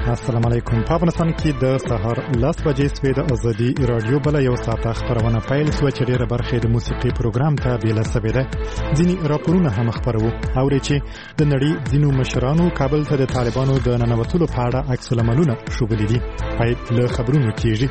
السلام علیکم. په افغانستان کې د سهار 10 بجې سوي د ازادي رادیو بل یو ساعت خبرونه پیل شو چې ډېر برخه د موسیقي پروګرام ته بیل سوي ده. ځینی راپورونه هم خبرو او چې د نړۍ ځینو مشرانو کابل ته د طالبانو د ننوتلو په اړه عکس العملونه شوبلې دي. پای له خبرونو کېږي.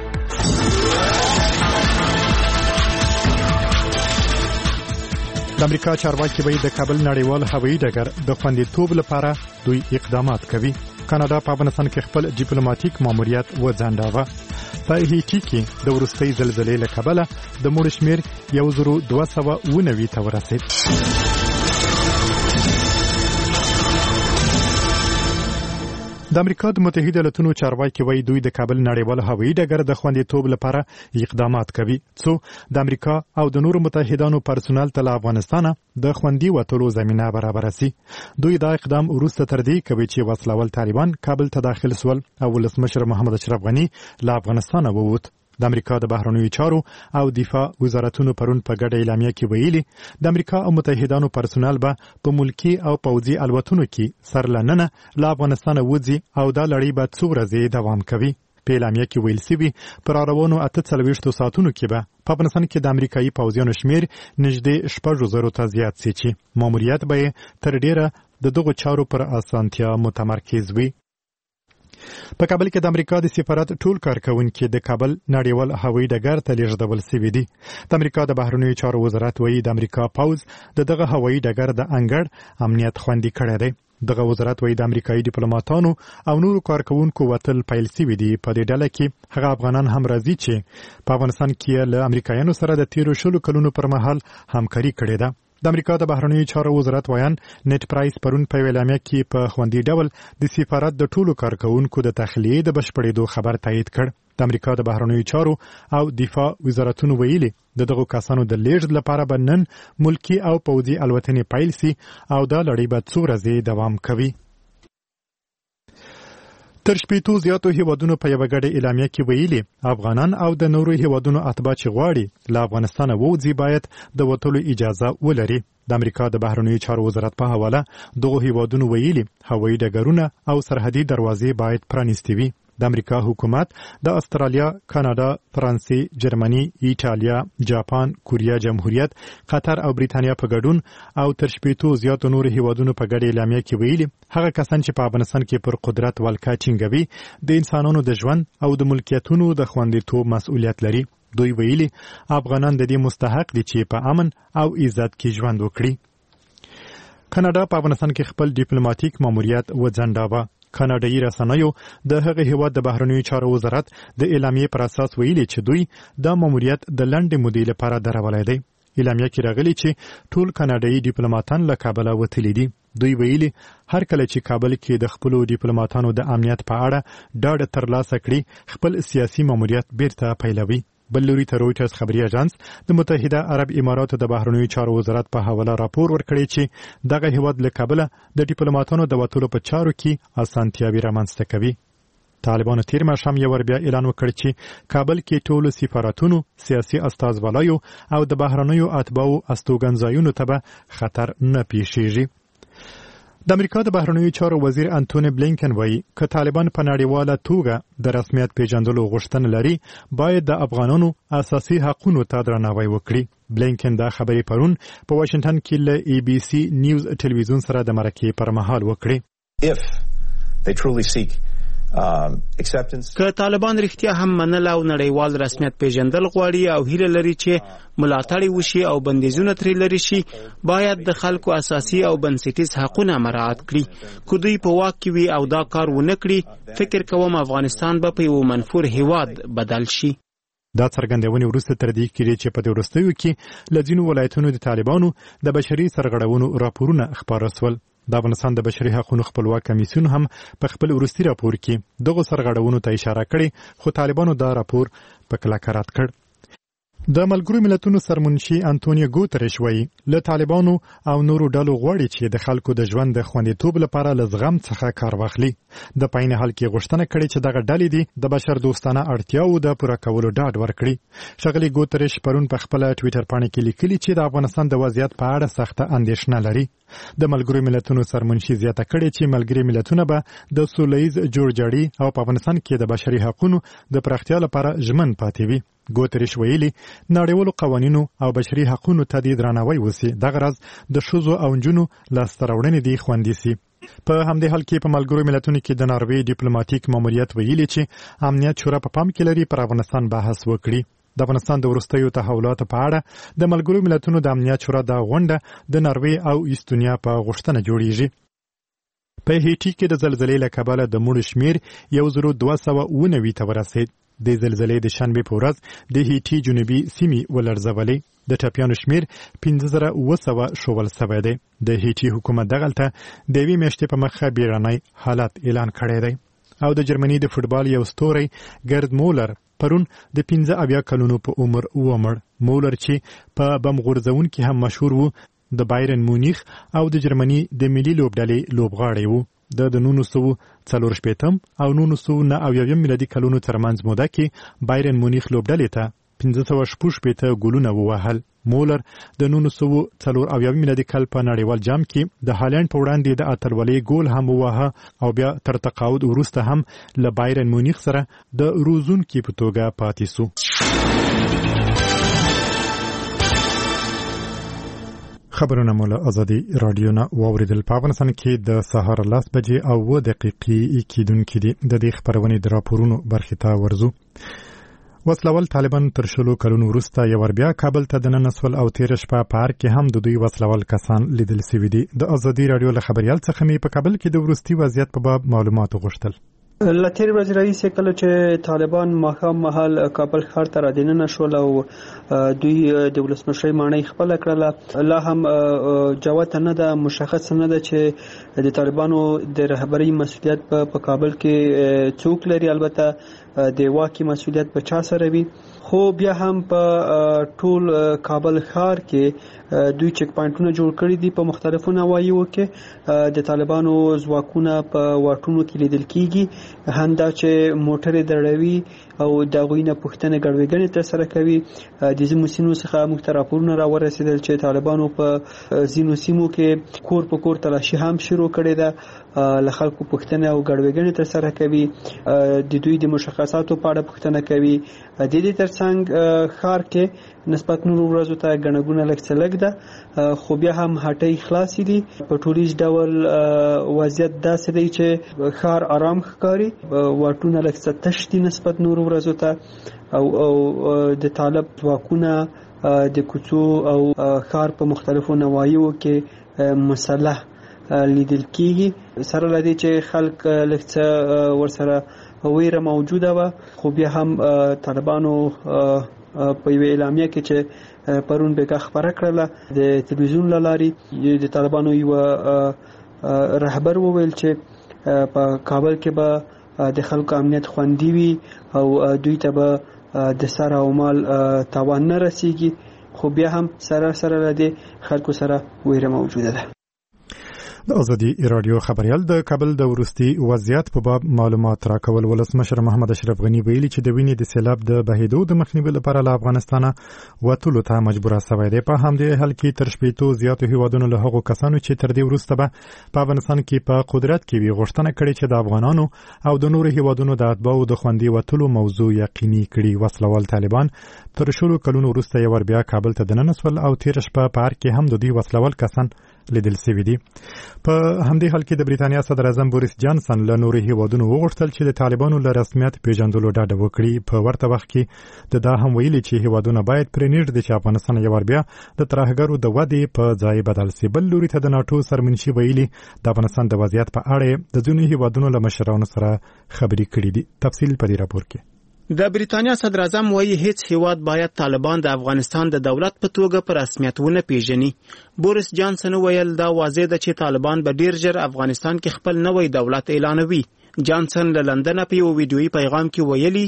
د امریکا چارواکي وایي د کابل نړیوال هوایي ډګر د خوندیتوب لپاره دوی اقدامات کوي. کاناډا په افغانستان کې خپل ډیپلوماټیک ماموریت وځنډاوه. په هیټي کې د وروستۍ زلزلې له کبله د مړو شمېر 1290 ته ورسېد. د امریکا د متحده ایالاتونو چارواکي وایي دوی د کابل نړیوال هوایي ډګر د خوندیتوب لپاره اقدامات کوي څو د امریکا او د نورو متحدانو پرسونل ته له افغانستانه د خوندي وتلو زمينه برابر شي. دوی دا اقدام وروسته تر دې کوي چې وسلوال طالبان کابل ته داخل سول او ولسمشر محمد اشرف غني له افغانستانه ووت. د امریکا د بهرنیو چارو او دفاع وزارتونو پرون په ګډه اعلامیه کې ویلي د امریکا او متحدانو پرسونل به په ملکی او پوځي الوتنو کې سرلننه له افغانستانه وځي او دا لړۍ به څو ورځې دوام کوي. په اعلامیه کې ویل شوی پر روانو 48 ساعتونو کې به په افغانستان کې د امریکایي پوځیانو شمیر نږدې 6,000 ته زیات شي چې ماموریت به تر ډیره د دغو چارو پر اسانتیا متمرکز وي. په کابل کې د امریکا د سفارت ټول کارکونکي د کابل نړیوال هوایي ډګر ته لیږدول شوي دي. د امریکا د بهرنیو چارو وزارت وایي د امریکا پوځ دغه هوایي ډګر د انګړ امنیت خوندي کړی دی. دغه وزارت وایي د امریکایي ډیپلوماټانو او نورو کارکونکو وتل پیل شوي دي. په دې ډله کې هغه افغانان هم راځي چې په افغانستان کې له امریکایانو سره د تیرو 20 کلونو پر مهال همکاري کړې ده. د امریکا د بهرنیو چارو وزارت وایان نت پرایس پرون په اعلامیه کې په خوندي ډول د سفارت د ټولو کارکونکو د تخلیې د بشپړېدو خبر تایید کړ. د امریکا د بهرنیو چارو او دفاع وزارتونو ویلي دغه کسانو د لیږد لپاره به نن ملکی او پوځي الوتنې پیل شي او دا لړۍ به څو ورځې دوام کوي. تر 80 زیاتو هیوادونو په یو ګډه اعلامیه کې ویلي افغانان او د نورو هیوادونو اتباع چې غواړي له افغانستانه ووځي باید د وتلو اجازه ولري. د امریکا د بهرنیو چارو وزارت په حواله دغه هیوادونو ویلي هوایي ډګرونه او سرحدي دروازې باید پرانیستي وي. د امریکا حکومت د استرالیا، کاناډا، فرانسې، جرمني، ایټالیا، جاپان، کوریا جمهوریت، قطر او بریتانیا په ګډون او تر 80 زیاتو نورو هیوادونو په ګډه اعلامیه کې ویلي هغه کسان چې په افغانستان کې پر قدرت ولکه ټینګوي د انسانانو د ژوند او د ملکیتونو د خوندیتوب مسؤلیت لري. دوی ویلي افغانان د دې مستحق دي چې په امن او عزت کې ژوند وکړي. کاناډا په افغانستان کې خپل ډیپلوماټیک ماموریت وځنډاوه. کاناډایي رسنیو د هغه هیواد د بهرنیو چارو وزارت د اعلامیې پر اساس ویلي چې دوی د ماموریت د لنډې مودې لپاره درولای دی. اعلامیه کې راغلي چې ټول کاناډایي ډیپلوماټان له کابل وتلي دي. دوی ویلي هر کله چې کابل کې د خپل ډیپلوماټانو د امنیت په اړه ډاډ ترلاسه کړي خپل سیاسي ماموریت بیرته پیلوي. بل لوري ته رویټرز خبري اژانس د متحده عرب اماراتو د بهرنیو چارو وزارت په حواله راپور ورکړی چې دغه هیواد له کابل د ډیپلوماټانو د وتلو په چارو کې اسانتیاوي رامنځته کوي. طالبانو تیر ماښام یو ور بیا اعلان وکړ چې کابل کې ټول سفارتونو، سیاسي استازوالایو او د بهرنیو اتباعو استوګنځایونو ته به خطر نه پیښیږي. د امریکا د بهرنیو چارو وزیر انټونی بلینکن وایي که طالبان په نړیواله توګه د رسمیت پیژندلو غوښتنه لري باید د افغانانو اساسي حقوقو ته درناوی وکړي. بلینکن دا خبرې پرون په واشنگټن کې له ABC نیوز ټلویزیون سره د مرکې پر مهال وکړي. که طالبان رښتیا هم منل او نړیوال رسمیت پیژندل غواړي او هیله لري چې ملاتړ وشي او بندیزونه ترې لري شي باید د خلکو اساسي او بنسټیز حقوقونه مراعات کړي. که دوی په واک کې وي او دا کار ونه کړي فکر کوم افغانستان به په یو منفور هیواد بدل شي. دا څرګندونې وروسته تر دې کېږي چې په دې وروستیو کې له ځینو ولایتونو د طالبانو د بشري سرغړونو راپورونه خپاره شول. د افغانستان د بشري حقوقو خپلواک کمیسیون هم په خپل وروستي راپور کې دغه سرغړونو ته اشاره کړې خو طالبانو دا راپور په کلکه رد کړ. د ملګرو ملتونو سرمنشي انټونیو ګوتریش وایي له طالبانو او نورو ډلو غواړي چې د خلکو د ژوند د خوندیتوب لپاره له زغم څخه کار واخلي. د پاین حال کې غوښتنه کړې چې دغه ډلې دي د بشر دوستانه اړتیاو د پوره کولو ډاډ ورکړي. ښاغلي ګوتریش پرون په خپل ټویټر باندې کې لیکلي چې د افغانستان د وضعیت په اړه سخته اندېښنه لري. د ملګرو ملتونو سرمنشي زیاته کړې چې ملګري ملتونه به د سولهییز جوړجاړي او په افغانستان کې د بشري حقوقو د پراختیا لپاره ژمن پاتې وي. ګوتریش ویلي نړیوالو قوانینو او بشري حقوقو ته د درناوی وسی دغه راز د ښځو او نجونو لاسته راوړنې دي خوندي سي. په همدې حال کې په ملګرو ملتونو کې د ناروې ډیپلوماټیک ماموریت ویلي چې امنیت شورا په پام کې لري پر افغانستان بحث وکړي. د افغانستان د وروستیو تحولاتو په اړه د ملګرو ملتونو د امنیت شورا د غونډه د ناروې او ایستونیا په غوښتنه جوړیږي. په هیټي کې د زلزلې له کبله د مړو شمیر 1219 ته ورسید. د زلزلې د شنبه په ورځ د هیټي جنوبي سیمې ولړزولې. د ټپیانو شمیر 15700 شوول شوی دی. د هیټي حکومت دغلته د یوې میاشتې په مخه بیړنی حالت اعلان کړی دی. او د جرمني د فوتبال یو ستوری ګرد مولر پرون د 15 کلونو په عمر ومړ. مولر چې په بم غورځونکي هم مشهور وو د بایرن مونیخ او د جرمني د ملي لوبډلې لوبغاړی وو. د 1940 او 1990 میلادي کلونو ترمنځ موده کې بایرن مونیخ لوبډلې ته 516 ګولونه ووهل. مولر د 1940 میلادي کال په نړیوال جام کې د هالند په وړاندې د اتلولۍ ګول هم ووهه او بیا تر تقاعد وروسته هم له بایرن مونیخ سره د روزونکي په توګه پاتې سو. خبرونه مو له ازادي رادیو نه واوریدل. په افغانستان کې د سهار 10 بجې او 2 دقیقې کېدونکې دي. د دې خبرونې د راپورونو برخې ته ورځو. وسلوال طالبان تر شلو کلونو وروسته یو بیا کابل ته دننه سول او تیر شپه په پارک کې هم د دوی وسلوال کسان لیدل شوي دي. د ازادي رادیو له خبريال څخه مې په کابل کې د وروستي وضعیت په باب معلومات غوښتل. لتیر ورځ رئیس کله چې طالبان ماښام مهال کابل ښار ته رادننه شول او دوی د ولسمشر مانۍ خپل کړله. لا هم جواب نه ده مشخص نه ده چې د طالبانو د رهبری مسؤلیت په کابل کې څوک لري. البته د واکي مسؤلیت په چا سره وي. خو بیا هم په ټول کابل ښار کې دوی چک پوینټونه جوړ کړی دي. په مختلفو نواحیو کې د طالبانو ځواکونه په واټونو کې لیدل کیږي. هندا چې موټر دروي او د غوینه پښتنه ګډوډګنې تر سره کوي. د زمو سینو څخه موږ ته راپورونه راورسېدل چې طالبانو په زینو سیمو کې کور په کور تلاشي هم شروع کړې ده. له خلکو پښتنه او ګډوډګنې تر سره کوي. د دوی د مشخصاتو په اړه پښتنه کوي. د دې ترڅنګ ښار کې نسبت نور ورځو ته غنګونه لکڅلګ ده. خو بیا هم هټۍ خلاصې دي. په ټولیز ډول وضعیت داسې دی چې ښار آرام ښکاري. واټونه لکڅ تشتي نسبت نور ورځو ته او د طالب ځواکونه د کوڅو او ښار په مختلفو نواحیو کې مسلح لیدل کیږي. سره لدی چې خلک لکڅ ورسره ویره موجوده و. خو بیا هم طالبانو په یو اعلامیه کې چې پرون به خبره کړله د تلویزیون لاري د طالبانو یو رهبر وویل چې په کابل کې به د خلکو امنیت خوندي وي او دوی ته به د سر او مال تاوان نه رسیږي. خو بیا هم سره لدی خلکو سره ویره موجوده ده. د ازادي رادیو خبريال د کابل د وروستي وضعیت په باب معلومات راکول. ولسمشر محمد اشرف غنی ویلي چې د وینې د سیلاب د بهیدو د مخنیوي لپاره له افغانستانه وتلو ته مجبور شوی دی. په همدې حال کې تر شپېتو زیاتو هیوادونو له هغو کسانو چې تر دې وروسته به په افغانستان کې په قدرت کې وي غوښتنه کړې چې د افغانانو او د نورو هیوادونو د اتباعو د خوندي وتلو موضوع یقیني کړي. وسلوال طالبان تر شلو کلونو وروسته یو بیا کابل ته دننه سول او تیر شپه په پارک کې هم د دوی وسلوال کسان لیدل شوي دي. په همدې حال کې د بریتانیا صدر اعظم بوریس جانسن له نورو هیوادونو وغوښتل چې د طالبانو له رسمیت پیژندلو ډاډ وکړي. په ورته وخت کې دا هم ویلي چې هیوادونه باید پرېنږدي چې افغانستان یو بیا د ترهګرو د ودې په ځای بدل شي. بل لوري ته د ناتو سرمنشي ویلي د افغانستان د وضعیت په اړه د ځینو هیوادونو له مشرانو سره خبرې کړې دي. تفصیل په دې راپور کې. د بریتانیا صدر اعظم وایي هیڅ هیواد باید طالبان د افغانستان د دولت په توګه په رسمیت ونه پیژني. بوریس جانسن ویل دا واضح ده چې طالبان به ډیر ژر افغانستان کې خپل نوی دولت اعلانوي. جانسن له لندن په یو ویډیويي پیغام کې ویلي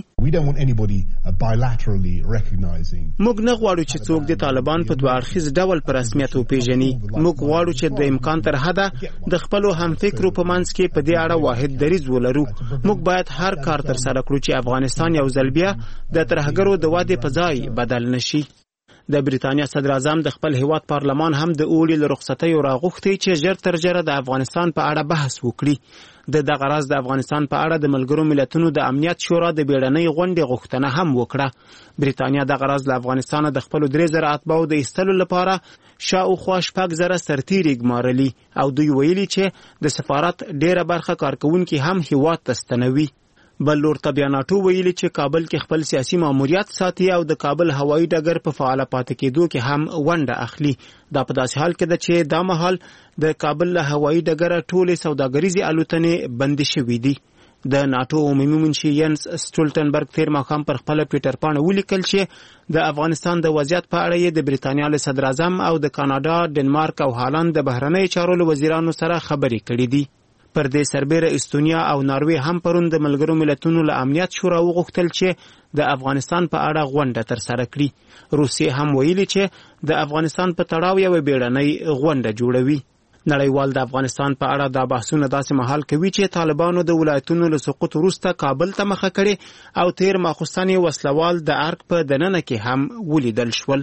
موږ نه غواړو چې څوک د طالبان په دوه اړخیز ډول په رسمیت وپیژني. موږ غواړو چې د امکان تر حده د خپلو همفکرو په منځ کې په دې اړه واحد دریځ ولرو. موږ باید هر کار تر سره کړو چې افغانستان یو ځل بیا د ترهګرو د وادي په ځای بدل نشي. د بریتانیا صدر اعظم د خپل هیواد پارلمان هم د اوړي له رخصتۍ راغوښتي چې ژر تر ژره د افغانستان په اړه بحث وکړي. د دغه راز د افغانستان په اړه د ملګرو ملتونو د امنیت شورا د بیړنۍ غونډې غوښتنه هم وکړه. بریتانیا دغه راز له افغانستان د خپل 3000 اتباعو د ایستلو لپاره شاوخوا 6000 سرتیري ګمارلي او دوی ویلي چې د سفارت ډیره برخه کارکونکي هم هیواد ته ستنوي. بل لور ته بیا ناټو ویلي چې کابل کې خپل سیاسي ماموریت ساتي او د کابل هوایي ډګر په فعال پاتې کېدو کې هم ونډه اخلي. دا په داسې حال کې ده چې دا مهال د کابل له هوایي ډګره ټولې سوداګریزې الوتنې بندې شوې دي. د ناټو عمومي منشي ینس سټولټنبرګ تیر ماښام پر خپل ټویټر پاڼه ولیکل چې د افغانستان د وضعیت په اړه یې د بریتانیا له صدر اعظم او د کاناډا، ډنمارک او هالند د بهرنیو چارو له وزیرانو سره خبرې کړې دي. پر دې سربېره استونیا او ناروې هم پرون د ملګرو ملتونو له امنیت شورا وغوښتل چې د افغانستان په اړه غونډه ترسره کړي. روسیې هم ویلي چې د افغانستان په تړاو یوه بیړنۍ غونډه جوړوي. نړیوال د افغانستان په اړه دا بحثونه داسې مهال کوي چې طالبانو د ولایتونو له سقوط وروسته کابل ته مخه کړې او تیر ماخوستن یې وسلوال د ارګ په دننه کې هم ولیدل شول.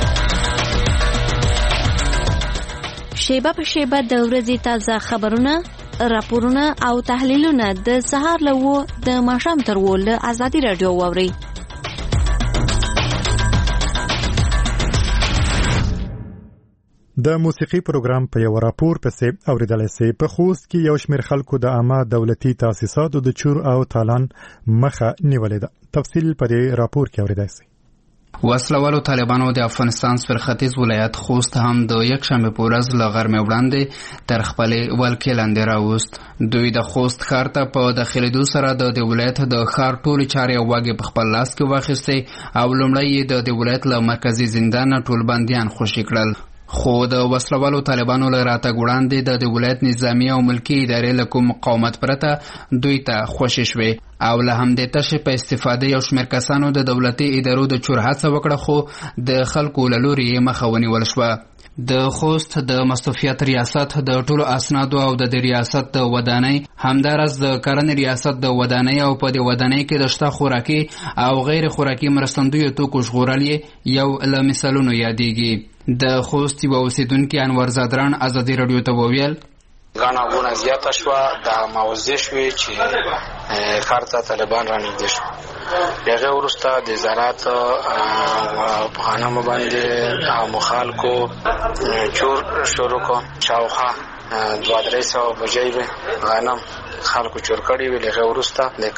شیبه په شیبه د ورځې تازه خبرونه، راپورونه او تحلیلونه د سهار له 9 د ماښام تر 10 له ازادي رادیو واوري. د موسیقي پروګرام په یو راپور پسې اوریدلای شئ. په خوست کې یو شمېر خلکو د عامه دولتي تاسیساتو د چور او تالان مخه نیولې ده. تفصیل په دې راپور کې اوریدای شئ. وسلوالو طالبانو د افغانستان سرختیز ولایت خوست هم د یکشنبه په ورځ له غرمې وړاندې تر خپلې ولکې لاندې راوست. دوی د خوست ښار ته په داخلېدو سره د ولایت د ښار ټولې چارې او واګې په خپل لاس کې واخیستې او لومړی یې د ولایت له مرکزي زندان ټول بندیان خوشي کړل. خو د وسلوالو طالبانو له راتګ وړاندې د ولایت نظامی او ملکی ادارې له کوم مقاومت پرته دوی ته خوشي شوې او له همدې تشې په استفاده یو شمېر کسانو د دولتي ادارو د چور هڅه وکړه، خو د خلکو له لوري یې مخه ونیول شوه. د خوست د مستوفیت ریاست د ټولو اسنادو او د ریاست د ودانۍ همدارس د کرنې ریاست د ودانۍ او په دې ودانۍ کې د شته خوراکي او غیر خوراکي مرستندویو توکو ژغورل یو له مثالونو یادېږي. د خوست یو اوسیدونکي انور زادران ازادي رادیو ته وویل غاڼه غونه زیاته شوه، د موضوع شوې چې ښار ته طالبان رانږدې شو. هغې وروسته د زراعت په غنمو باندې عامو خلکو چور شروع کړو. شاوخوا 200-300 بجې به غنم خلکو چور کړي وي. هغې وروسته د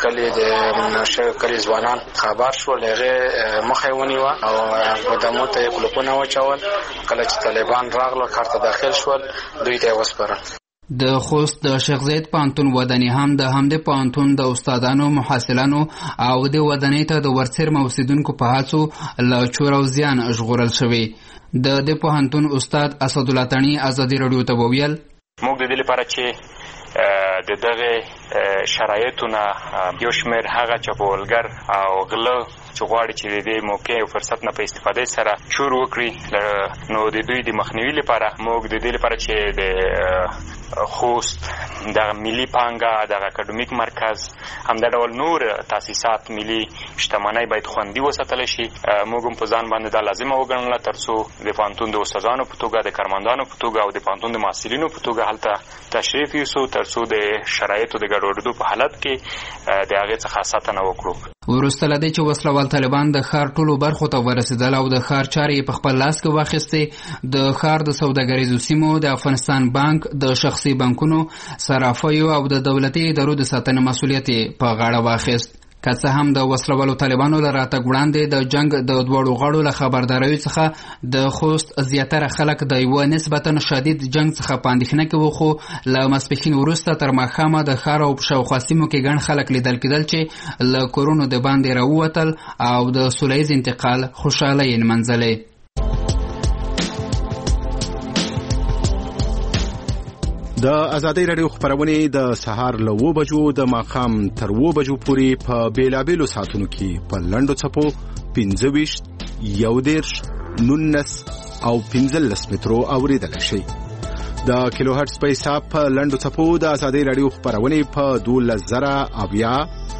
کلي ځوانان خبر شول، هغې مخه یې ونیوه او ګودامو ته یې کلوپونه واچول. کله چې طالبان راغلل ښار ته داخل شول، دوی ته یې وسپارل. د خوست د شیخ زید پوهنتون ودانۍ هم د همدې پوهنتون د استادانو، محصلانو او د ودانۍ ته د ورڅرمه اوسیدونکو په هڅو له چور او زیان ژغورل شوي. د دې پوهنتون استاد اسدالله تڼي ازادي رادیو ته وویل موږ د دې لپاره چې د دغه شرایطونه یو شمېر هغه چپاولګر او غله چې غواړي چې د دې موقع او فرصت نه په استفاده سره چور وکړي، نو د دوی د مخنیوي لپاره موږ د دې لپاره چې د خوست د ملي پانګه، د اکاډمیک مرکز، همدا ډول نور تاسیسات ملي شتمنۍ باید خوندي وساتل شي. موږ هم په ځان باندې دا لازمه وګڼله ترڅو د پوهنتون د استادانو په توګه، د کارمندانو په توګه او د پوهنتون د محصلینو په توګه هلته تشریف یوسو ترڅو د شرایطو د ګډوډېدو په حالت کې د هغې څخه ساتنه وکړو. وروسته له دې چې وسلوال طالبان د ښار ټولو برخو ته ورسېدل او د ښار چارې په خپل لاس کې واخیستې، د ښار د سوداګریزو سیمو، د افغانستان بانک، د شخصي بانکونو، صرافیو او د دولتي ادارو د ساتنې مسؤلیت په غاړه واخیست. که څه هم د وسلوالو طالبانو له راتګ وړاندې د جنگ د دواړو غاړو له خبرداریو څخه د خوست زیاتره خلک د یوه نسبتا شدید جنگ څخه په اندېښنه کې وو، خو له ماسپښین وروسته تر ماښامه د ښار او په شاوخوا سیمو کې ګڼ خلک لیدل کېدل چې له کورونو د باندې راووتل او د سوله ییز انتقال خوشحالۍ یې نمنځلې. د ازادي رادیو خبرونه د سهار له 9 بجو د ماخام تر 9 بجو پورې په بیلابېلو ساعتونو کې په لنډو چپو 25 11 19 او 15 مترو اوریدل شي. د کیلو هرتز په حساب په لنډو چپو د ازادي رادیو خبرونه په 12000 اویا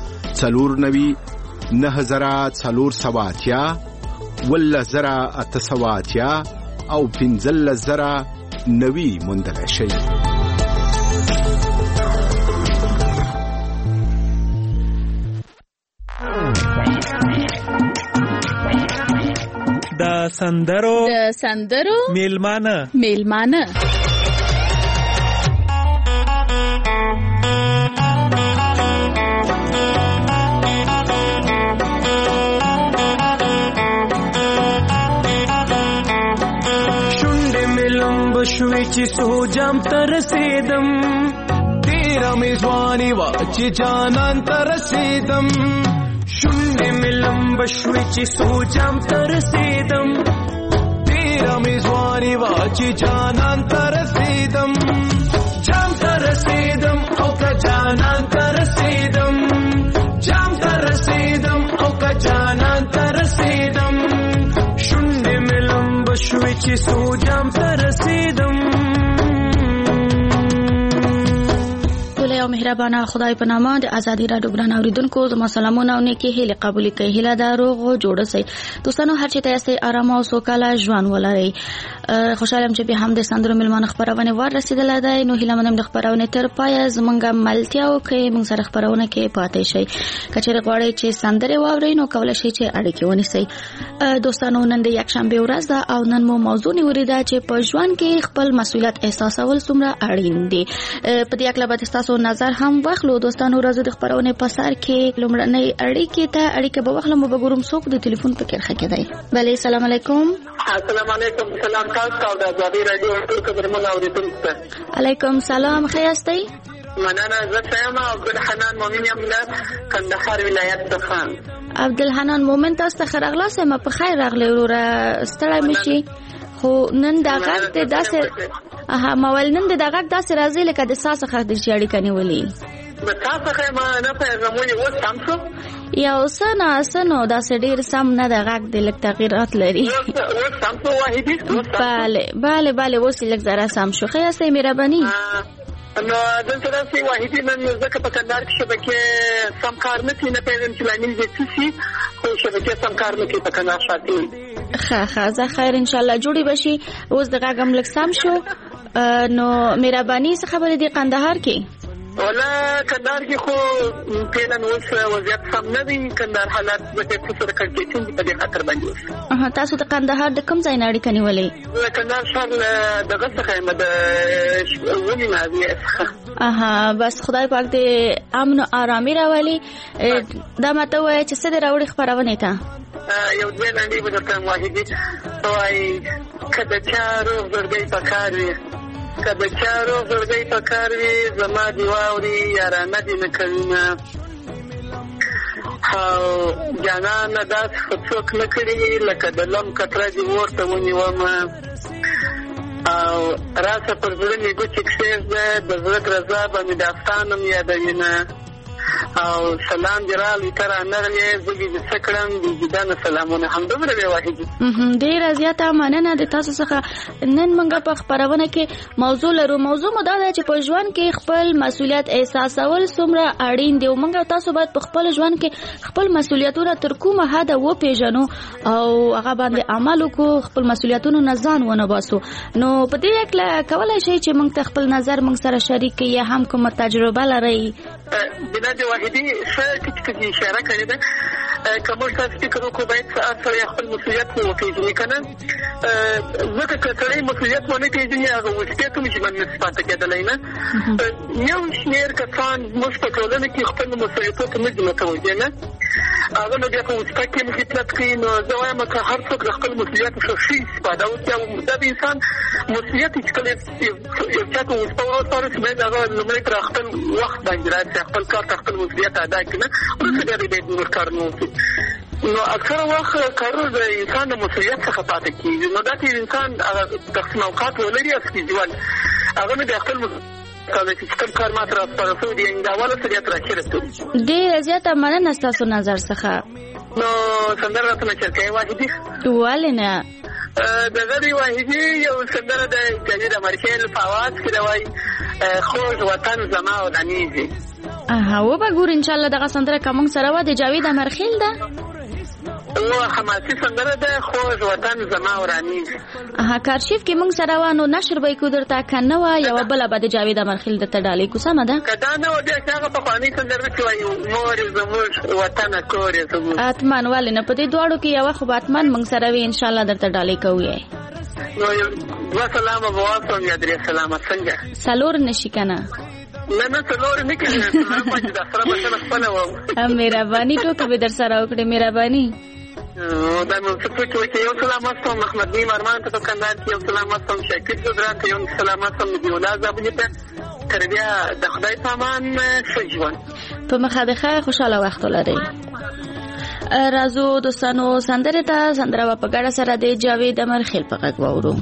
490 9480 ولزرا اتسواتیا او 15000 نوی مندل شي. د سندرو میلمانه شوی چې سو جام تر رسیدم تیرا میزوانی وا چې جانان تر رسیدم شونډې ملم بشوی چې سو جام تر رسیدم تیرا میزوانی وا چې جانان تر رسیدم جام تر رسیدم او که جانان تر رسیدم جام تر رسیدم او که جانان تر رسیدم شونډې ملم بشوی چې سو جام تر رسیدم. او مهربانه خدای په نامه د ازادي رادیو ګران اوریدونکو زما سلامونه او نیکی هیله قبول کړئ. هیله دا روغ او جوړ سئ دوستانو، هر چیرته یاستئ آرام او سوکاله ژوند ولرئ. خوشاله یم چې به هم د سندرو میلمانه خبرونه ور رسیدلای دی. نو هیله منم د خبرونه تر پای زمونږه ملتیا او کې موږ سره خبرونه کې پاتې شي. کچېره غواړئ چې سندره واورئ نو کولای شئ چې اړیکه ونیسئ. دوستانو، نن د یک شنبه ورځ ده او نن مو موضوع نیولې چې په ژوند کې خپل مسؤلیت احساسول څومره اړین دي. په دې اړه به تاسو نظر هم واخلو. دوستانو، راځو د خبرونه په سر کې لومړنۍ اړیکه به واخلم. به ګورم څوک د ټلیفون په کې خکې دی. بله، السلام علیکم. السلام علیکم. سلام تاسو د ازادي رادیو ټول خبرونه اوریدونکو. علیکم سلام، ښه یاستئ؟ مننه. زه یم عبدالحنان مومن یم له کندهار ولایت څخه. عبدالحنان مومن، تاسو ته ښه راغلاست. ما په خیر راغلی وروره، ستړی مې شي. خو نن دا غږ د داسې نن د دا غږ داسې راځي لکه د ساه څخه د اړیکه نیولې. د تا څخه ما نه پیغامونه اوس سم شو؟ یو څه ناسه نو داسې ډېر سم نه د غږ د لږ تغیرات لري. اوس سم شو واحدي؟ بله اوس یې لږ ذره سم شو. ښه یاستئ مهرباني؟ نو دلته داسې واحدي نن ځکه په کندهار کې شبکې سم کار نه کوي، نه پوهېږم چې لامل دې څه شي، خو شبکې سم کار نه کوي په کندهار ښار کې. ښه زه خیر انشاءالله جوړې به شي. اوس د غږ هم لږ سم شو. نو مهرباني څه خبرې دي قندهار کې؟ ولا کندهار کې خو فعلا اوس وضعیت سم نه دی. کندهار حالات څه سره کړکېچن دي په دې خاطر باندې اوس. تاسو د کندهار د کوم ځای نه اړیکه نیولې؟ د کندهار ښار دغه څخه یم، د ونې ناحیې څخه. بس خدای پاک دې امن او ارامي راولي. دا ماته وایي چې څه دې راوړي خپرونې ته؟ یو دوه لنډۍ به درته واحدي وایي که د چا روغ زړګی پکار وي، که د چا روغ زړګی پکار وي، زما دې واوري یارانه دې نه کوینه. او جانانه داسې خو څوک نه کړي لکه د لم کتره دې ورته ونیومه. او راسه پر زړه مې ګوچې کښېږده، د زړه درزا به مې داستانم یادوینه. او سلام جرال تر انرلې زګي د سکړم د جدان سلامونه هم دومره به واحدي. ډیره زیاته مننه د تاسو څخه. نن موږ په خبرونه کې موضوع لرو. موضوع مو دا ده چې په ژوند کې خپل مسؤلیت احساسول څومره اړین دي. موږ تاسو باید په خپل ژوند کې خپل مسؤلیتونه تر کومه حد وپیژنو او هغه باندې عمل وکړو، خپل مسؤلیتونو نه ځان ونه باسو. نو په دې اړه کولای شئ چې موږ ته خپل نظر موږ سره شریک کړئ یا هم کومه تجربه لرئ؟ بلاد واحدي څه اشاره کړې ده. کوم څه فکر وکړو باید سره خپل مسؤلیت وپیژني کنه. ځکه که سړی مسؤلیت ونه پیژني هغه وسپې کوم چې باندې صفات کېدلای نه. یو شمېر کسان موږ په ټولنه کې خپل مسؤلیتونو ته نه دي متوجه نه. هغه نو بیا په وسپه کې مخاطب کوي. نو زه وایم که هر څوک د خپل مسؤلیت شخصي استفاده وکړي، دا د انسان مسؤلیت چې کله یو چا ته وسپه ورسپارل شي باید هغه لومړی تر خپل وخت باندې راشي، خپل کار ته خپل مسؤلیت ادا کړي، وروسته بیا باید نور کار نه وکړي. نو اکثره وخت کارونه د انسان د مسؤلیت څخه پاتې کېږي. نو دا چې انسان تقسیم اوقات ولري اصلي ژوند هغه نه د خپل کله چې کوم کار ماته راځي دی دا ولا څه یې راکړه ډېر زیاته مننه تاسو نظر څخه. نو سندره راته چرته واحدي ولنه د غری واحدي یو سندره د جاوید امرخیل په आवाज کې راوي خوږ وطن زما او دنيزي. و به ګور ان شاء الله دغه سندره کوم سره و د جاوید امرخیل ده او حماسي سندره ده خوږ وطن زما او رانیزي. کارشیف کې مونږ سره وانه نشر به کو درته کنه و یو بل به د جاوید امرخیل د تډالې کو سم ده کدا نه و د هغه په فانی سندره کې وایي مور زموږ وطن کور زموږ اتمن ولنه په دې دوړو کې یو خو اتمن مونږ سره وي ان شاء الله درته ډالې کوي. نو و سلام ابو واسم یا درې سلامت څنګه سلور نشي کنه نه څلور نه کېږي سلام پاتې د سره په خپل و مهرباني ټوکې به در سره وکړې مهرباني. دا نو څه چې یو سلامت سم محمد نیم ارمان ته کندهار کې یو سلامت سم شاکر زدران ته یو سلامت سم دی ولا زابونی ته تر بیا د خدای سامان شجوان په مخادخه خوشاله وخت لري. رازو دوستانو سندره ته سندره په ګډه سره د جاوید امرخیل په غږ وورو.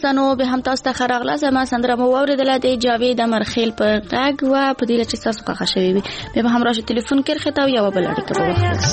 دوستانو به هم تاسو ته خراغله زما سندره مو اوریدله د جاوید امرخیل په غږ و په دې چې تاسو خوښ شوي وي به هم راشه ټلیفون کې خطا یا بل اړیکه به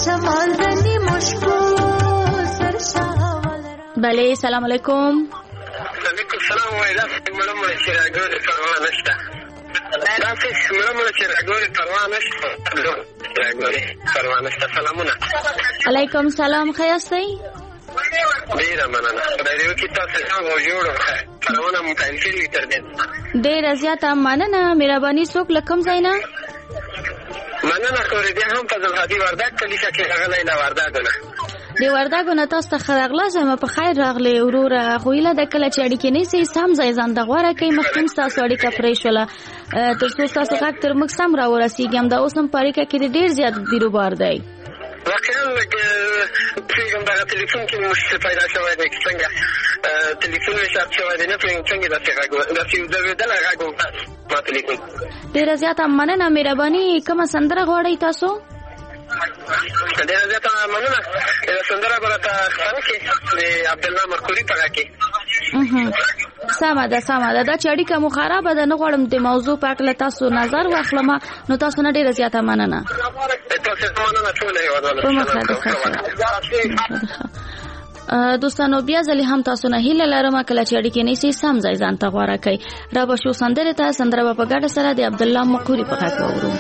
بله سلام علیکم. وعلیکم السلام. وایدا مړه چې راګورې پروا نشته داسې مړه چې راګورې پروا نشته راګورې پروا نشته. سلامونه. علیکم سلام. ښه یاستئ؟ ډیره مننه. خدای دې وکړي تاسو څنګه جوړ پرونه مو پیل کړي تر دې. ډیره زیاته مننه. مهرباني څوک له کوم ځای نه؟ مننه خورې بیا هم فضل هادي وردګ کلیسا کې راغلی له وردګ نه. د وردګو نه تاسو ته ښه راغلاست. په خیر راغلی وروره. خو هیله ده کله چې اړیکې نیسئ سم ځای ځان ته غوره کړئ. مخکې ستاسو اړیکه پرې شوله تر څو ستاسو غږ تر موږ سم راورسېږي. همدا اوس هم په اړیکه کې ډېر زیات بیروبار دی. واقعا پوهېږم دغه تلیفون کې مشکل پیدا شوی دی چې څنګه تلیفون مې شارټ شوی دی. نه پوهېږم څنګه داسې ودرېدلی غږ و ما تلیفون. ډېره زیاته مننه. مهرباني کومه سندره غواړئ تاسو؟ ډېره زیاته مننه. سندره به راته خپاره کړې د عبدالله مرکوري په غږ کې. سمه ده سمه ده. دا چې اړیکه مو خرابه ده نه غواړم د موضوع په هکله تاسو نظر واخلم. نو تاسو نه ډېره زیاته مننه. دوستانو بیا ځلې هم تاسو نه هیله لرم کله چې اړیکې نیسئ سم ځای ځان ته غوره کړئ. را به شو سندرې ته. سندره به په ګډه سره د عبدالله مقوري په غږ واورو.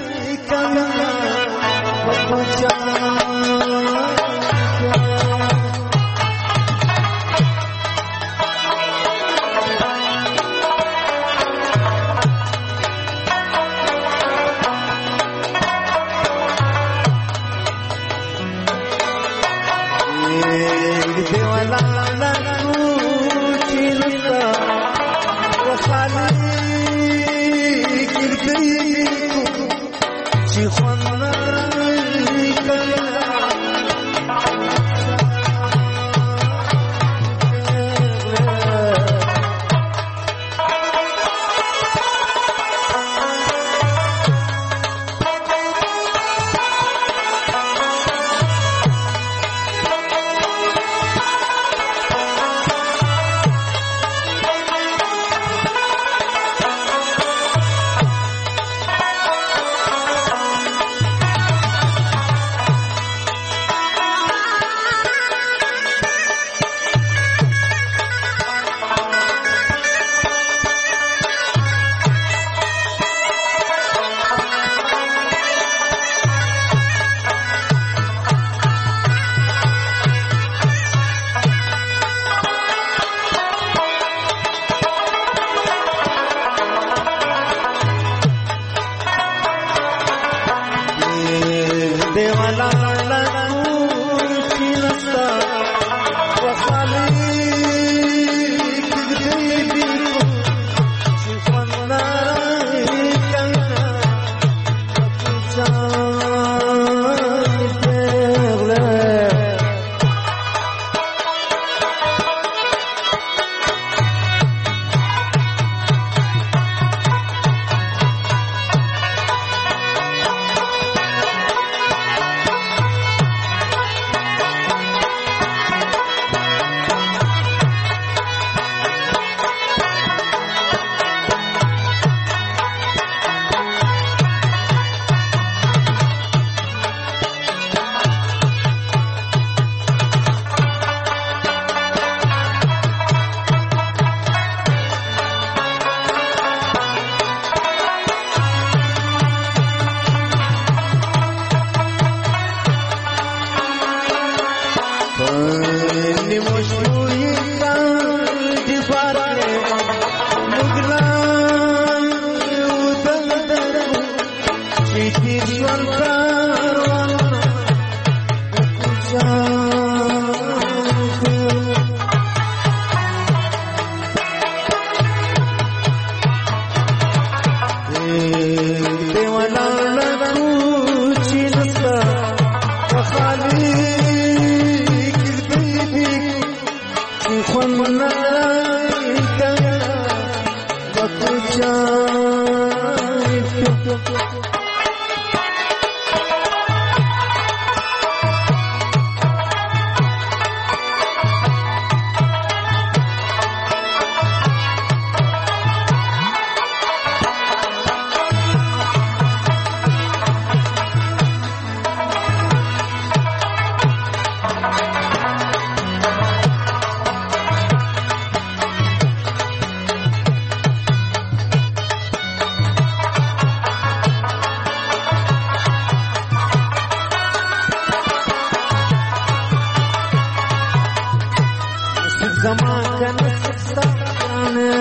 زما کنه ستانه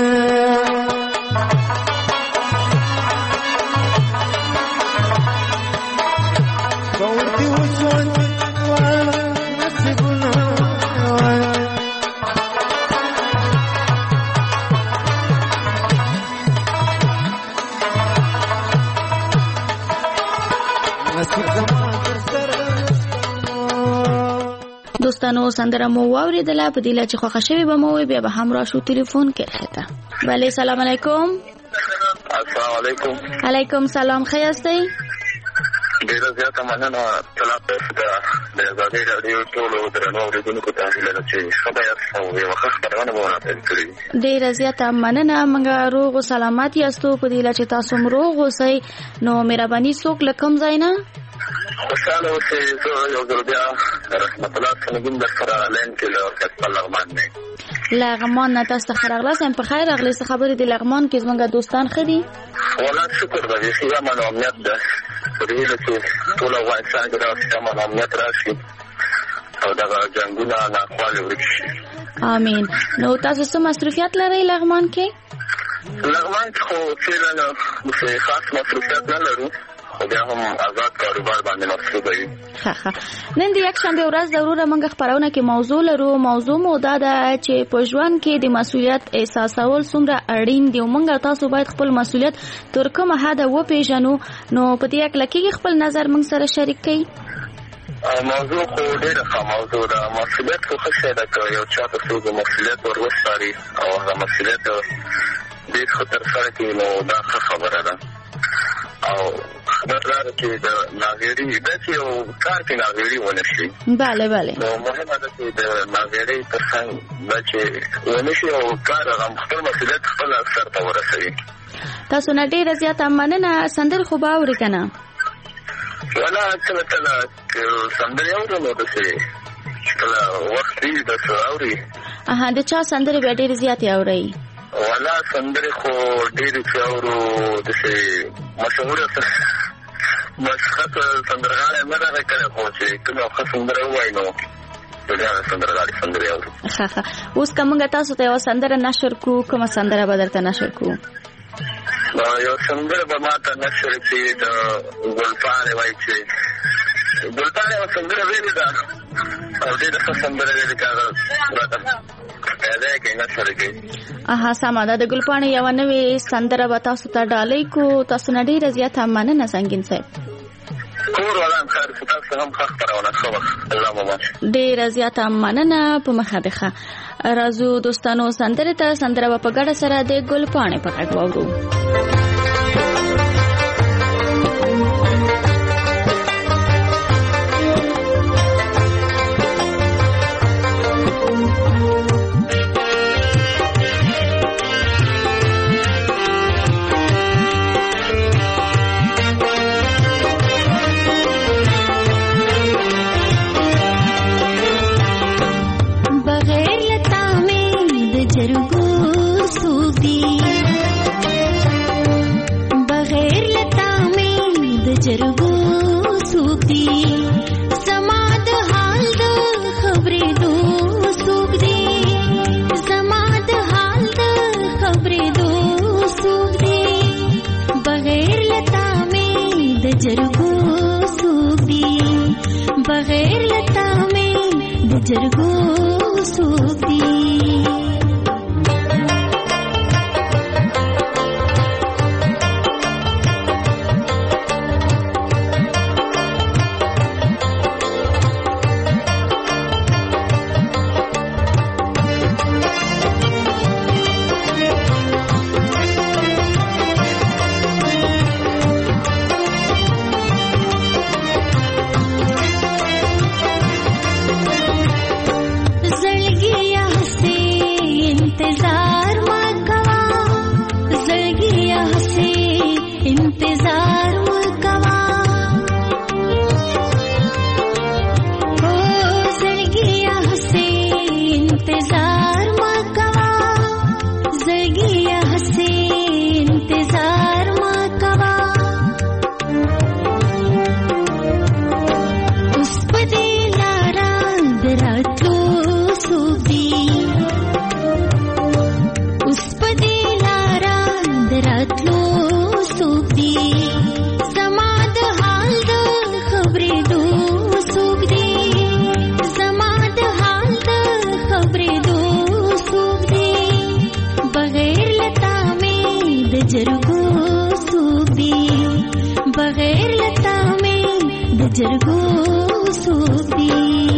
باورتي وشون نصيبنا دوستانو سندره مو واوریدله په دې چې خوښه شوی به مو بیا به هم راشو ټلیفون کې خته. بله سلام علیکم. السلام علیکم. علیکم سلام. ښه یاستئ؟ ډیره زیاته مننه. طلب د ازادي راډیو ټولو درنو اورېدونکو ته هیله ده چې ښه یاست او یوه ښه خپرونه به ورته کړي. ډیره زیاته مننه. موږ روغ او سلامت یاستو په دې چې تاسو هم روغ اوسئ. نو مهرباني څوک له کوم ځای نه؟ خوشحاله اوسئ. زه یو ځل بیا رحمت الله سنګین در سره لین کې له فیصل لغمان نه لغمان نه تاسو ته راغلاست. په خیر راغلی. څه خبرې دي لغمان کې زموږ دوستان ښه دي؟ والله شکر ده. بیخي امن او امنیت ده. په دې هیله چې ټول افغانستان کې داسې امن او امنیت راشي او دغه جنګونه ناخوالې ورک شي. آمین. نو تاسو څه مصروفیت لرئ لغمان کې؟ لغمان کې خو فعلا څه خاص مصروفیت نه لرو، خو بیا هم آزاد کاروبار باندې مصروفه یو. نن د یکشنبه ورځ ضروره موږ خبرونه کې موضوع لرو. موضوع مو دا ده چې په ژوند کې د مسؤلیت احساسول څومره اړین دي. موږ تاسو باید خپل مسؤلیت تر کومه حده وپېژنو. نو په دې اړه کې خپل نظر موږ سره شریک کړئ. موضوع خو ډېره ښه موضوع ده. مسؤلیت خو ښه شی ده که یو چا ته څوک مسؤلیت ور وسپاري او هغه مسؤلیت ډېر ښه ترسره کړي نو دا ښه خبره ده. او خبر داره چې د ناغېړي داسې یو کار کې ناغېړي ونه شي. بله بله. نو مهمه ده چې د ناغېړۍ تر څنګ دا چې ونه شي او کار هغه خپل مسؤلیت خپل سرته ورسوي. تاسو نه ډېره زیاته مننه. سندرې خو به اورئ که نه؟ والا کله کله سندرې اورم نو داسې چې کله وخت وي داسې اوري. د چا سندرې بیا ډېرې زیاتې اورئ؟ والا سندرې خو ډېرې چې اورو داسې مشهوره مشخصه سندرغاړی نه راغی کړی، خو چې کومه ښه سندره ووایي نو ډېرې سندرغاړي سندرې اورو. ښه اوس که موږ تاسو ته یوه سندره نشر کړو، کومه سندره به درته نشر کړو؟ یو سندره به ما ته نشر کړي د ګلپاڼې وایي چې ګلپاڼې یوه سندره ویلې ده او ډېره ښه سندره ویلې که هغه راته پیدا یې کړي نشر کړي. سمه ده. د ګلپاڼې یوه نوې سندره به تاسو ته ډالۍ کړو. تاسو نه ډېره زیاته مننه سنګین صاحب. کور ولان خیر چې تاسو هم ښه خپرونه ښه وخت. الله مو ماشه. ډېره زیاته مننه. په مخه دې ښه. راځو دوستانو سندرې ته. سندره به په ګډه سره د ګلپاڼې په غږ واورو. جرګو څوک دی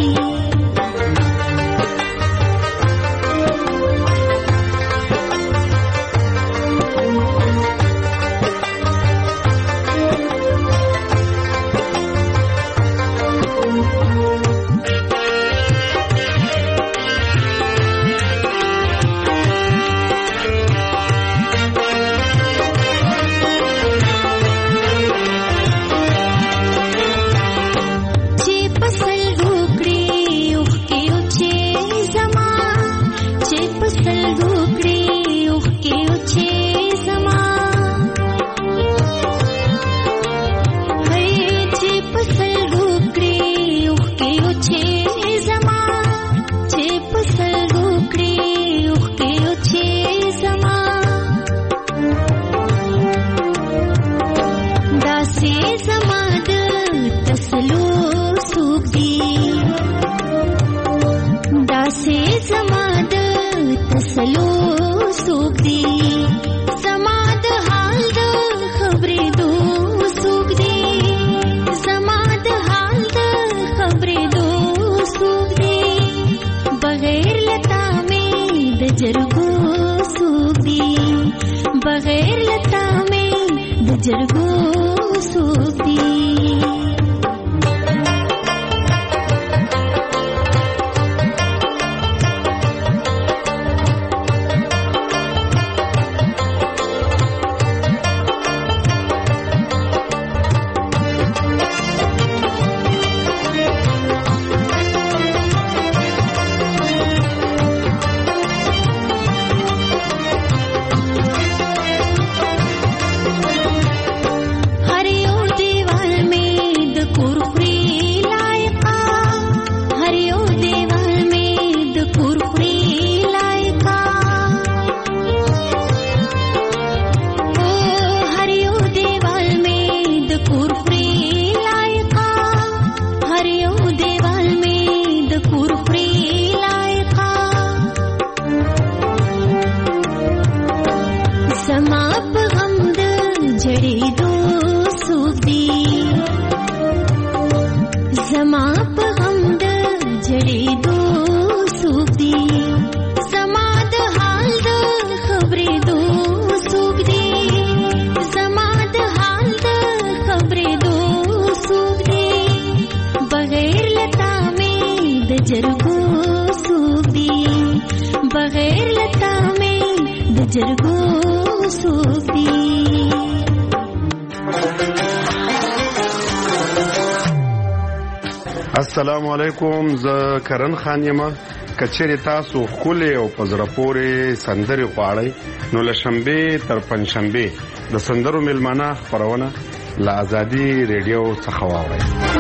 السلام علیکم، زه کرن خان یم. کچېرې تاسو ښکلې او په زړه پورې سندرې غواړئ نو له شنبې تر پنجشنبې د سندرو میلمانه خپرونه له ازادي ریډیو څخه واورئ.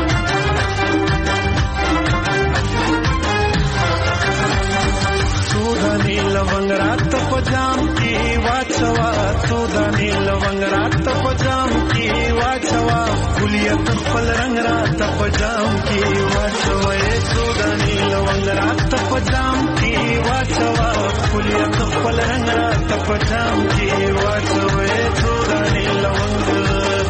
سودانی لونګ رات په جام کې واچوا، سودانی لونګ رات په جام کې واچوا، کلیت خپل رنگ رات په جام کې واچوا، سودانی لونګ رات په جام کې واچوا، کلیت خپل رنگ رات په جام کې واچوا، سودانی لونګ.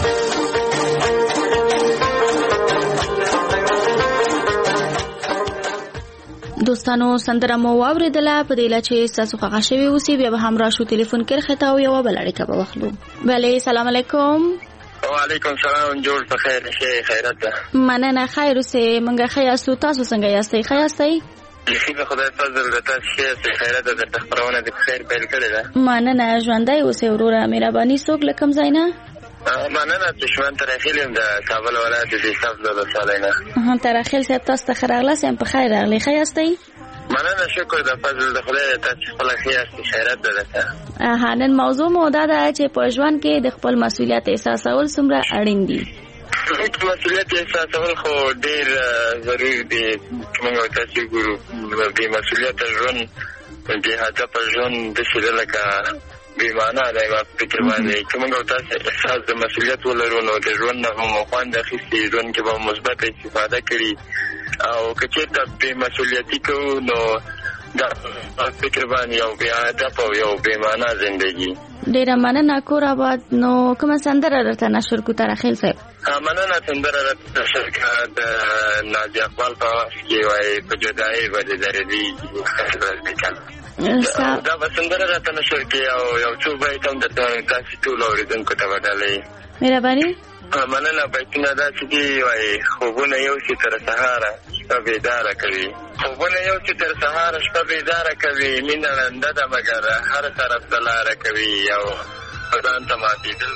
دوستانو سندره مو واوریدله، په دې چې تاسو ښه شوي اوسئ. بیا به هم راشو ټلیفون کې خطا او یو بل اړیکه به واخلو. بله، سلام علیکم. وعلیکم السلام. جوړ په خیر شي، خیرت ده. مننه، خیر اوسئ. مونږ ښه یاستو، تاسو څنګه یاستئ؟ ښه یاستئ؟ د خدای فضل د تاسو ښه خیرت ده. د خبرونه د خیر پیل کړی ده. مننه، ژوندی اوسئ وروره. مهرباني څوک له کوم ځای نه؟ مننه، دشمن ترخیل یم د کابل ولایت د سبز له سالینه. ترخیل صاحب، تاسو ته ښه راغلاست. یم په خیر راغلی. ښه یاستئ؟ مننه، شکر د فضل د خدای. تاسو خپل ښه یاستئ، خیرت ده. نن موضوع مو دا ده چې په ژوند کې د خپل مسؤلیت احساسول څومره اړین دي. مسؤلیت احساسول خو ډیر ضروري دي. موږ تاسو ګورو بې مسؤلیت ژوند، بې هدفه ژوند داسې ده لکه بې معنا دی. ما فکر باندې که موږ تاسو احساس د مسؤلیت ولرو نو د ژوند نه به مو خوند اخیستي، ژوند کې به مثبت استفاده کړي. او که چېرته بې مسؤلیتي کوو نو دا فکر باندې یو بې هدف او یو بې معنا زندگی. ډېره مننه. کور آباد. نو کومه سندره درته نشر کو ترخیل صاحب؟ مننه سندره د شرکت د نازي اقبال په واس کې وایي په جدایي باندې درېدي دا به سندره راته نشر کې او یو څو بیت هم درته تاسو ټول اورېدونکو ته بدلوي. مهرباني. مننه. بیتونه داسې دي وایي خوبونه یو چې تر سهاره شپه بیداره کوي، خوبونه یو چې تر سهاره شپه بیداره کوي، مینه ړنده ده مګر هر طرف ته لاره کوي او ځان ته ماتېدل.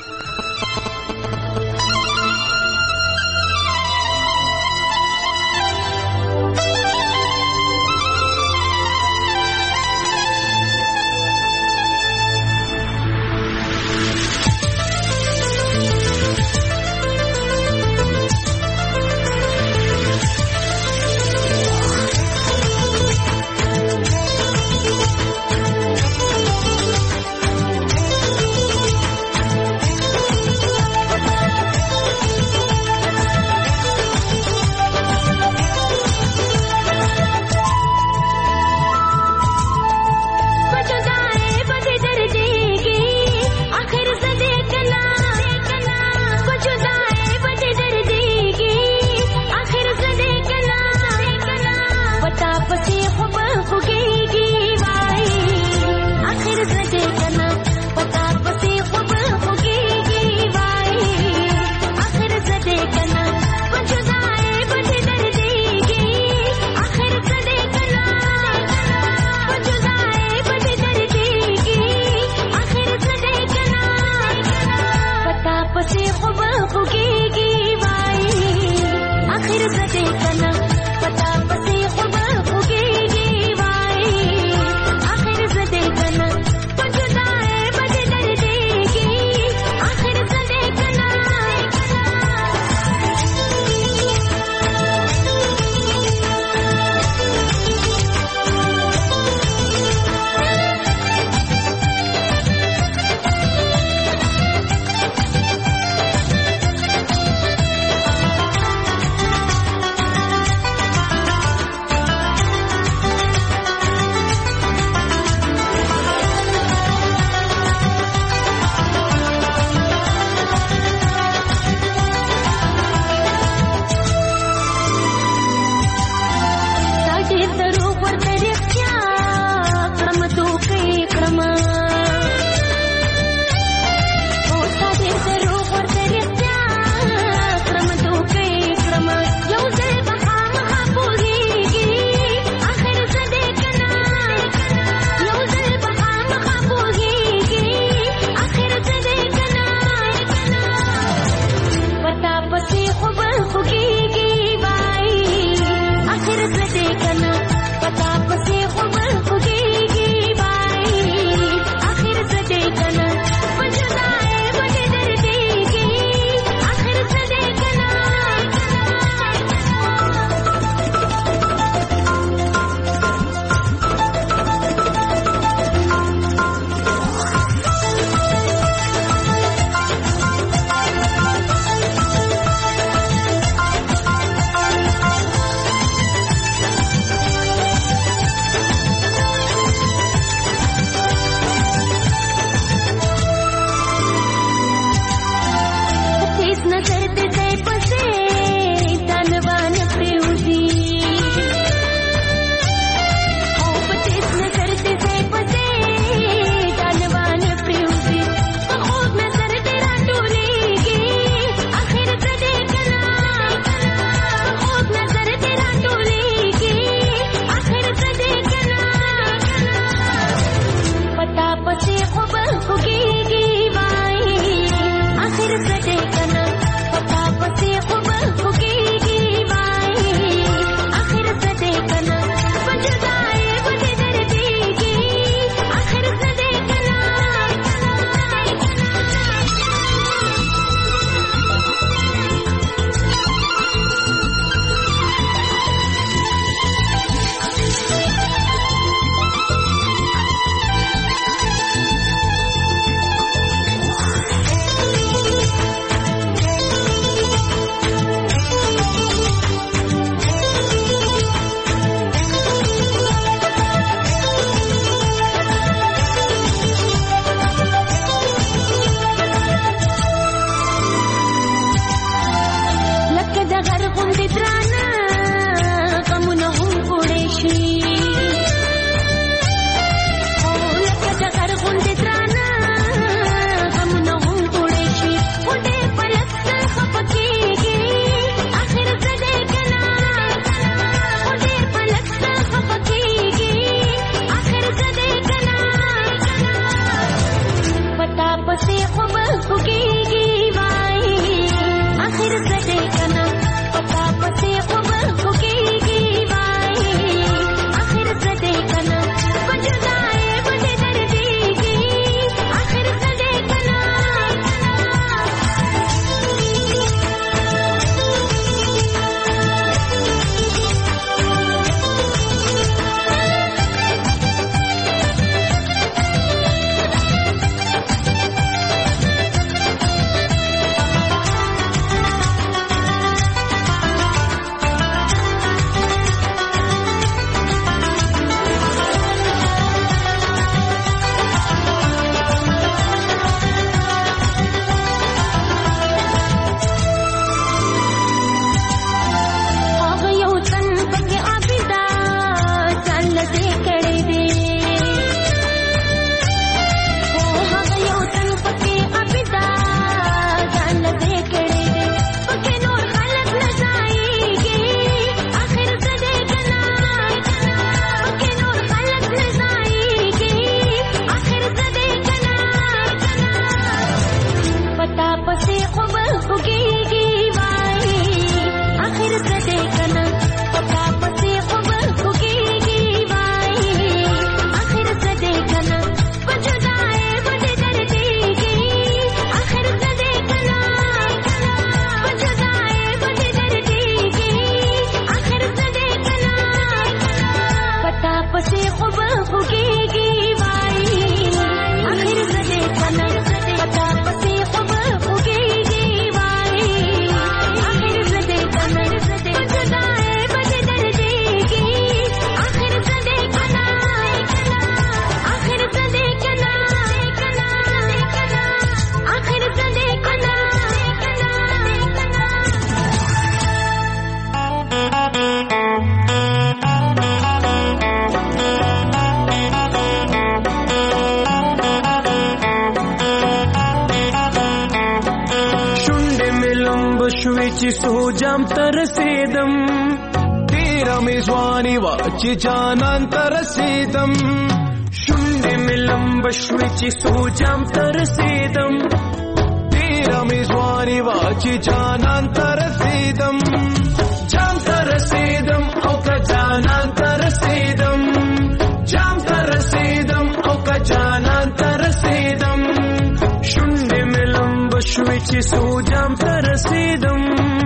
بشوي چې سو جام تر رسیدم تیرا میزوانی وا چې جانان تر رسیدم شونډې ملم بشوي چې سو جام تر رسیدم تیرا میزوانی وا چې جانان تر رسیدم جام تر رسیدم او که جانان تر رسیدم جام تر رسیدم او که جانان تر رسیدم شونډې ملم بشوي چې سو جام تر رسیدم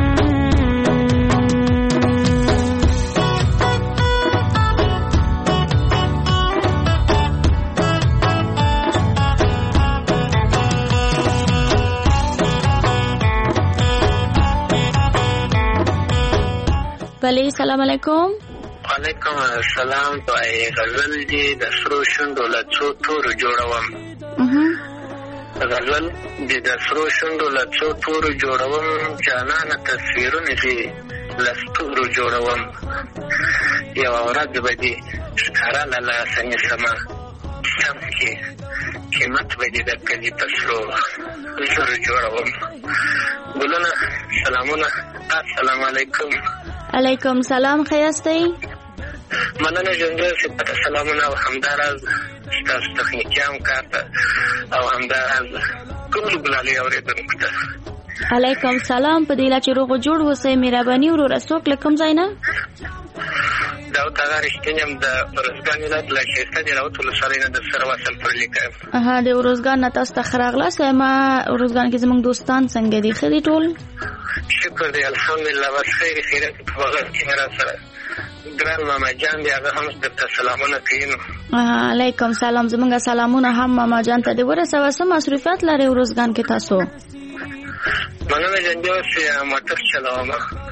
بله سلام علیکم. وعلیکم السلام. پای غزل دی د سرو شونډو له څو تورو جوړوم. غزل دی د سرو شونډو له څو تورو جوړوم جانانه تصویرونه دي له ستورو جوړوم یوه ورځ به دي ښکاره له لاسه نیسمه سم کې قیمت به دي د کلي په سرو زرو جوړوم. ګلونه سلامونه. السلام علیکم. علیکم سلام. خیاستی مننه ژوندۍ صفت سلامونه او همداراز ستاسو تخنیکیان کار ته او همداراز ټولو ګلالي اورېدونکو ته علیکم سلام. په دې لا چې روغ جوړ اوسئ مهرباني وروره څوک له کوم ځای نه؟ داود هغه رښتینی یم د ارزګان ولایت له ښایسته د راوت ولسوالۍ نه در سره وصل پر لیکم. د ارزګان نه تاسو ته ښه راغلاست. ما ارزګان کې زموږ دوستان څنګه دي؟ ښه دي ټول؟ شکر دی الحمدلله. بس خیر خیرات په بغل کې را سره ګران ماما جان دی هغه هم درته سلامونه کوي. علیکم سلام. زموږ سلامونه هم ماما جان ته دې ورسوه. څه مصروفیات لرئ ارزګان کې تاسو؟ مننه جان دی اوس موټر چلوم.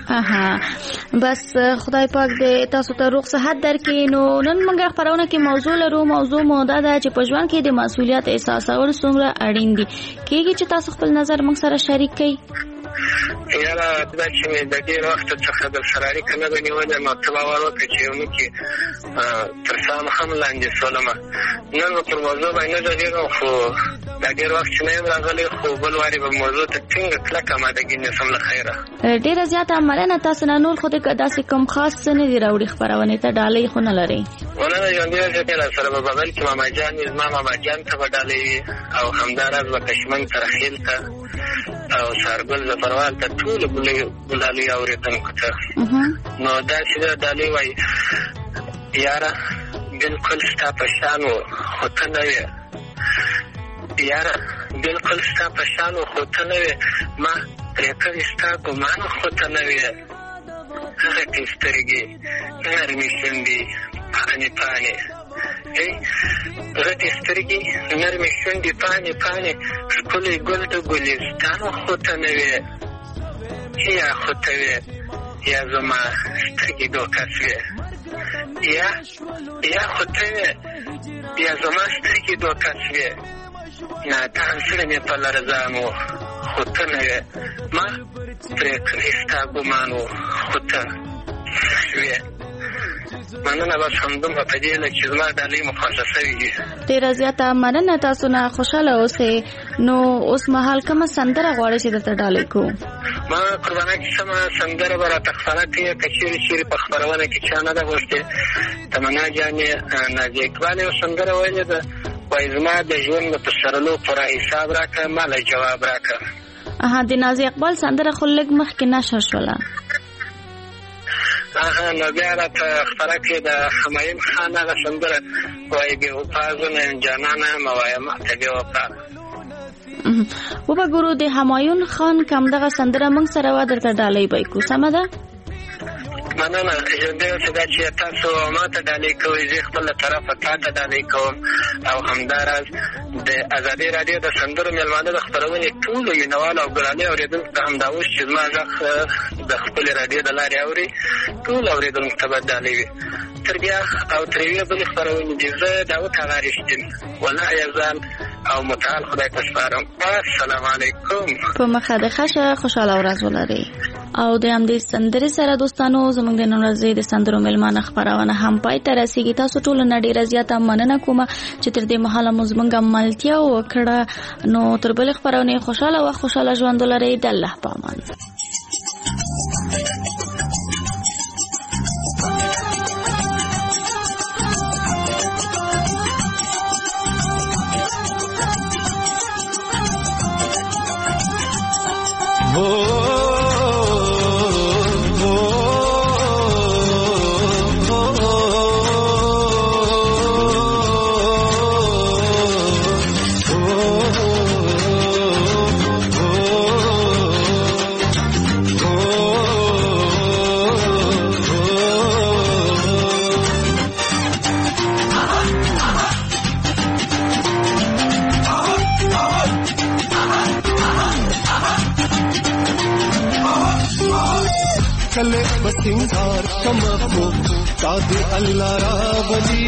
بس خدای پاک دې تاسو ته روغ صحت درکړي. نو نن موږ خبرونه کې موضوع لرو. موضوع مو دا ده چې په ژوند کې د مسؤلیت احساسول څومره اړین دي. کېږي چې تاسو خپل نظر موږ سره شریک کړئ؟ یاره دا چې مې د ډېر وخت څخه در سره اړیکه نه ده نیولې نو ته باور وکړې چې یو کې تر څه هم لاندې شولم. نن به پر موضوع باندې نه ږغېږم خو دا ډېر وخت چې نه یم راغلی خو بل وارې به موضوع ته ټینګه کلکه امادګي نیسم له خیره. ډېره زیاته مننه تاسو نه. نور خو داسې کوم خاص څه نه دي راوړي خپرونې ته ډالۍ خو نه لرئ؟ مننه ژوندۍ اوسئ. را سره به بغل کې ماما جان وي زما ماما جان ته به ډالۍ وي او همداراز به کشمن ترخیل ته او سارګل زفروال ته ټولو ګلالي اورېدونکو ته. نو داسې ده ډالۍ وایي یاره بلکل ستا په شان و خو ته نه وې. یاره بلکل ستا په شان و خو ته نه وې. ما پرې کړې ستا ګمان خو ته نه وې. غټې سترګې نرمې شونډې پاڼې پاڼې غټې سترګې نرمې شونډې پاڼې پاڼې ښکلی ګل د ګلستان خو ته نه وې. یا خو ته وې یا زما سترګې دوکه سوې. یا خو ته وې یا زما سترګې دوکه سوې. نادان زړه مې په لرزان و خو ته نه وې. ما پرې کړې ستا ګمان و خو ته شوې. مننه. بس همدومره په دې چې زما ډالۍ مخالصه شوي دي. ډېره زیاته مننه. تاسو نه خوشحاله اوسئ. نو اوس مهال کومه سندره غواړئ چې درته ډالۍ کوو؟ ما قربانه کې سمه سندره به راته خپاره کړي که چېرې چېرې په خپرونه کې چا نه ده غوښتې. تمنا جانې نازیه اقبال یو سندره ویلې ده وایي زما د ژوند د پسرلو پوره حساب راکړه ماله جواب راکړه. د نازیه اقبال سندره خو لږ مخکې نشر شوله. نو بیا راته خپره کړې د همایون خان هغه سندره وایي بې وفا زه نه یم جانانه مه وایه ماته بې وفا. وبګورو د همایون خان کوم دغه سندره موږ سره وا درته ډالۍ به کړو. سمه ده؟ مننه. ژوندۍ اوسئ. دا چې تاسو ما ته ډالۍ کوئ زه خپل له طرفه تا ته ډالۍ کوم او همداراز د ازادي راډیو د سندرو میلمانه د خپرونې ټولو مینوالو او ګرانۍ اورېدونکو ته همدا اوس چې زما غږ د خپلې راډیو د لارې اوري ټولو اورېدونکو ته به ډالۍ وي. تر بیا او تر یوې بلې خپرونې دي زه داود هغه رښتین ولا یزال او متعال خدای ته سپارم. السلام علیکم. په مخه د ښه خوشحاله ورځ ولرئ. او د همدې سندرې سره دوستانو زموږ د نن ورځې د سندرو میلمانه خپرونه هم پای ته رسیږي. تاسو ټولو نه ډېره زیاته مننه کوم چې تر دې مهاله مو زموږ ملتیا وکړه. نو تر بلې خپرونې خوشحاله ژوند ولرئ. د الله په امان. बसिंगार कमको तादे अल्लाह रावली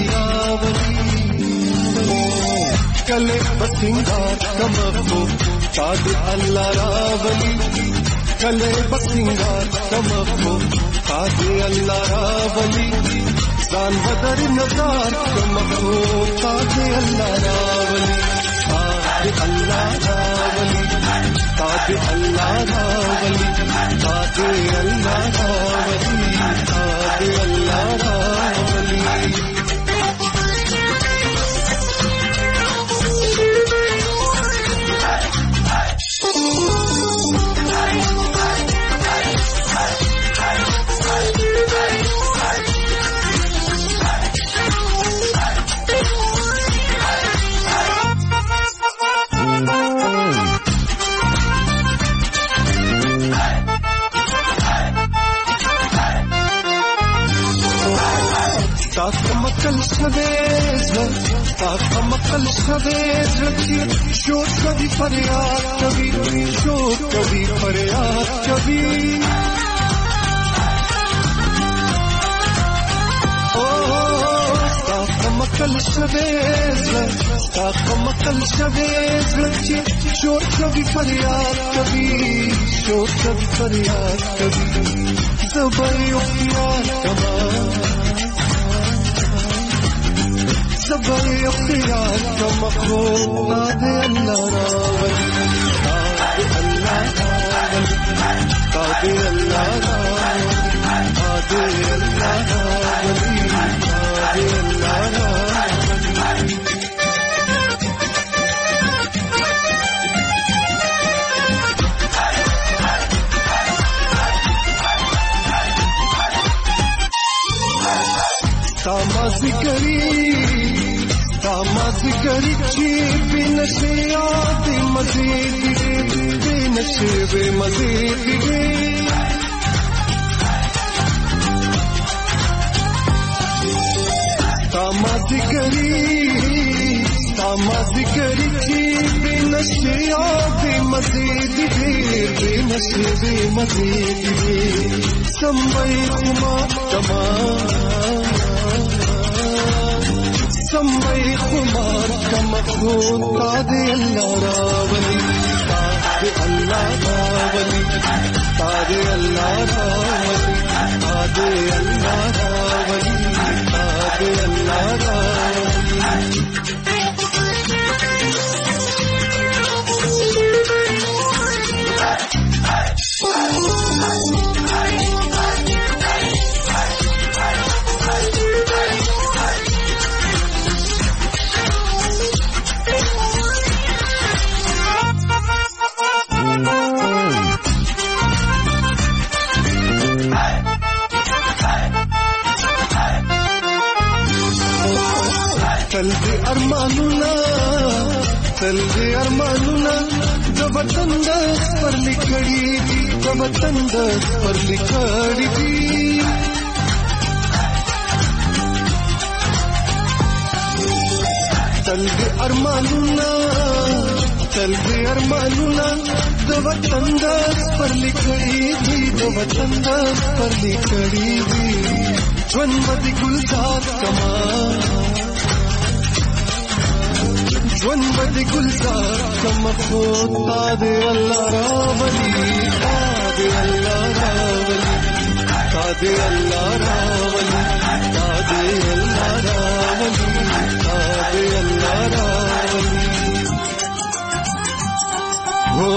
कले बसिंगार कमको तादे अल्लाह रावली कले बसिंगार कमको तादे अल्लाह रावली जान बदर नजार कमको तादे अल्लाह रावली तादे अल्लाह रावली तादे अल्लाह रावली तादे अल्लाह रावली तादे अल्लाह रावली Kal shavez rakhi shod kabhi faryad kabhi shod kabhi faryad kabhi kal shavez rakhi shod kabhi faryad kabhi shod kabhi faryad kabhi zabai yaar kama صبر اختیار کا مخلوق तादे अल्लाह रावली तादे अल्लाह रावली तादे अल्लाह रावली तादे अल्लाह रावली तामाज़ी करी ची बिनशे आदि मज़ीद बिनशे बे मज़ीद तामाज़ी करी ची बिनशे आदि मज़ीद बिनशे बे मज़ीद संबई खुमा संबई खुमार का मखून तादे अल्लाह रावली तादे अल्लाह रावली तादे अल्लाह रावली तादे अल्लाह रावली तादे अल्लाह रावली चल दे अरमानुना जब तंदस पर लिखड़ी थी चल दे अरमानुना जब तंदस पर लिखड़ी थी ज्वनमती गुलजार कमा ज्वनमती गुलजार कमको तादे अल्लाह रावली तादे अल्लाह रावली तादे अल्लाह रावली तादे अल्लाह रावली तादे अल्लाह रावली हो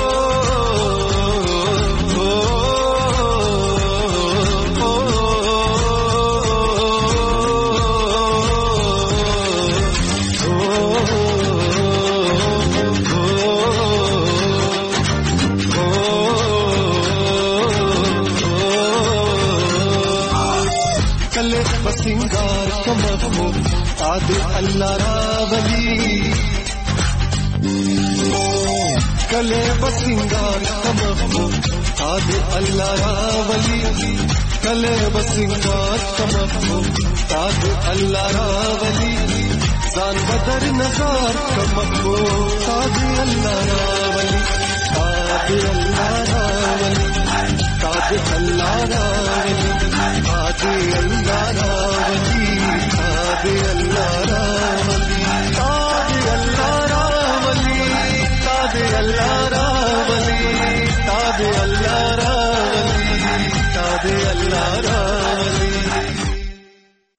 बसिंगार कमको तादे अल्लाह रावली कले बसिंगार कमको तादे अल्लाह रावली कले बसिंगार कमको तादे अल्लाह रावली जान बदर नजार कमको तादे अल्लाह रावली तादे अल्लाह रावली साथ अल्लाह रावली आदि अल्लाह